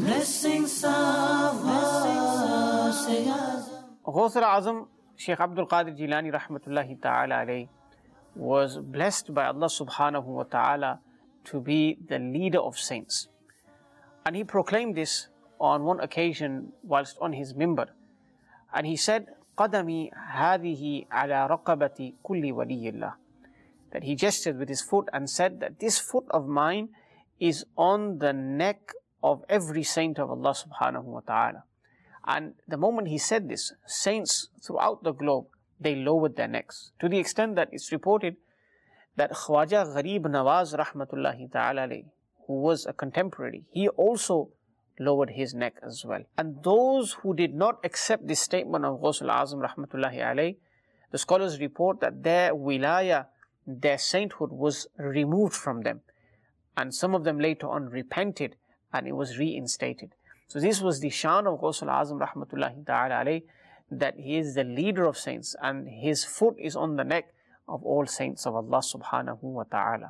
Blessings of Ghaus al-Azam, Shaykh Abdul Qadir Jilani rahmatullahi ta'ala alayhi, was blessed by Allah subhanahu wa ta'ala to be the leader of saints. And he proclaimed this on one occasion whilst on his mimbar. And he said, قَدَمِي هَذِهِ عَلَى رَقَبَةِ كُلِّ وَلِيِّ اللَّهِ. That he gestured with his foot and said that this foot of mine is on the neck of every saint of Allah subhanahu wa ta'ala. And the moment he said this, saints throughout the globe, they lowered their necks, to the extent that it's reported that Khwaja Gharib Nawaz rahmatullahi ta'ala alayhi, who was a contemporary, he also lowered his neck as well. And those who did not accept this statement of Ghaus al-Azam rahmatullahi alayhi, the scholars report that their wilaya, their sainthood was removed from them. And some of them later on repented and it was reinstated. So this was the shan of Ghaus al-Azam rahmatullahi ta'ala alayhi, that he is the leader of saints and his foot is on the neck of all saints of Allah subhanahu wa ta'ala.